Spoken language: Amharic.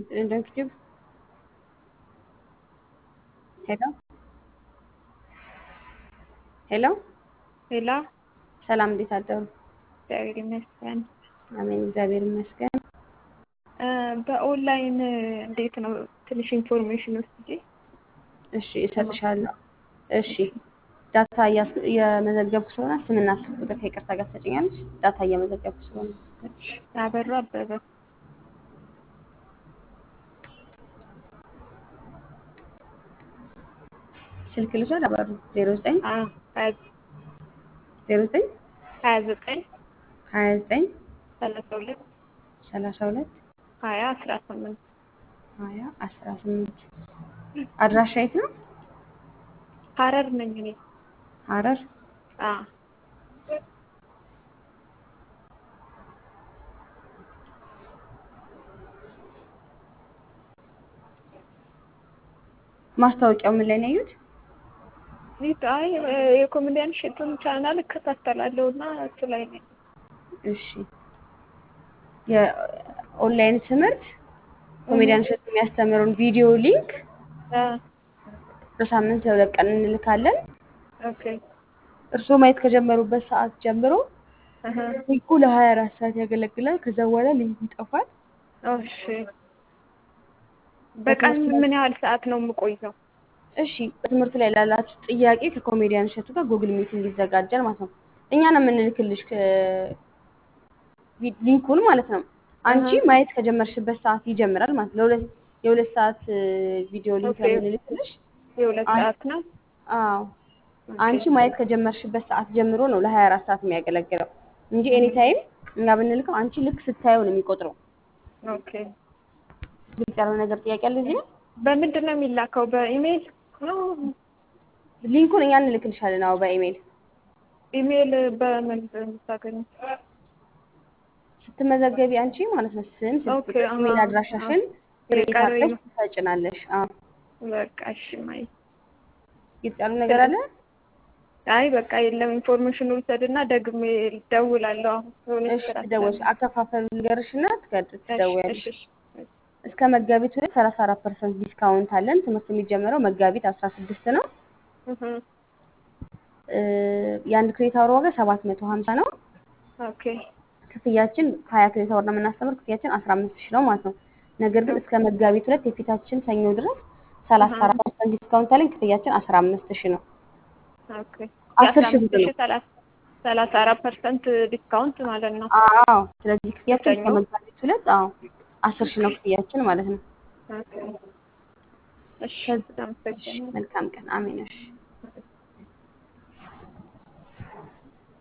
እንደምትችይው ሄሎ ሄሎ ሌላ ሰላም፣ እንዴት አደሩ? እግዚአብሔር ይመስገን። አሜን፣ እግዚአብሔር ይመስገን። በኦንላይን እንዴት ነው? ትንሽ ኢንፎርሜሽን ወስጄ እሺ፣ እሰጥሻለሁ። እሺ፣ ዳታ እየመዘገብኩ ስለሆነ ስምና ስልክ ቁጥር ከይቅርታ ጋር ትሰጪኛለሽ? ዳታ እየመዘገብኩ ስለሆነ። ያበሩ አበበ ስልክ ልውሰድ? አበሩ 09 09 29 29 32 32 20 18 20 18 አድራሻ የት ነው? ሐረር ነኝ እኔ። ሐረር። ማስታወቂያው ምን ላይ ነው ያዩት? አይ የኮሜዲያን እሸቱን ቻናል እከታተላለሁ እና እሱ ላይ ነኝ። እሺ፣ የኦንላይን ትምህርት ኮሜዲያን እሸቱ የሚያስተምረውን ቪዲዮ ሊንክ በሳምንት ለ2 ቀን እንልካለን። ኦኬ። እርስዎ ማየት ከጀመሩበት ሰዓት ጀምሮ ሊንኩ ለ24 ሰዓት ያገለግላል። ከዛ በኋላ ሊንኩ ይጠፋል። እሺ። በቀን ምን ያህል ሰዓት ነው የምቆየው? እሺ፣ በትምህርት ላይ ላላችሁ ጥያቄ ከኮሜዲያን እሸቱ ጋር ጉግል ሚቲንግ ይዘጋጃል ማለት ነው። እኛ ነው የምንልክልሽ ሊንኩን ማለት ነው። አንቺ ማየት ከጀመርሽበት ሰዓት ይጀምራል ማለት ነው። የ2 ሰዓት ቪዲዮ ሊንክ ነው የምንልክልሽ። የ2 ሰዓት ነው? አዎ። አንቺ ማየት ከጀመርሽበት ሰዓት ጀምሮ ነው ለ24 ሰዓት የሚያገለግለው እንጂ ኤኒ ታይም እኛ ብንልከው አንቺ ልክ ስታየው ነው የሚቆጥረው። ኦኬ። ግልጽ ያልሆነ ነገር ጥያቄ አለ እዚህ? በምንድን ነው የሚላከው? በኢሜል ነው? ሊንኩን እኛ እንልክልሻለን። አዎ፣ በኢሜል። ኢሜል በምን ታገኝ? ስትመዘገቢ አንቺ ማለት ነው ስም፣ ስልክ ቁጥር፣ ኢሜል አድራሻሽን ክሬት አድርገሽ ትሰጭናለሽ። አዎ፣ በቃ እሺ። ማይ ግልጽ ያልሆነ ነገር አለ? አይ በቃ የለም። ኢንፎርሜሽን ውሰድና ደግሜ እደውላለሁ። አሁን እሺ፣ ትደውልሽ። አከፋፈሉ ልንገርሽና ትደውያለሽ። እስከ መጋቢት 34% ዲስካውንት አለን። ትምህርት የሚጀምረው መጋቢት 16 ነው። የአንድ ክሬዲት አወር ዋጋ 750 ነው። ኦኬ። ክፍያችን 20 ክሬዲት አወር ነው የምናስተምር። ክፍያችን 15000 ነው ማለት ነው። ነገር ግን እስከ መጋቢት 2 የፊታችን ሰኞ ድረስ 34% ዲስካውንት አለን። ክፍያችን 15000 ነው። ኦኬ። 10000 ብር ነው። 34% ዲስካውንት ማለት ነው። አዎ። ስለዚህ ክፍያችን እስከ መጋቢት 2 10,000 ነው ክፍያችን ማለት ነው። ኦኬ። እሺ፣ መልካም ቀን። አሜን። እሺ።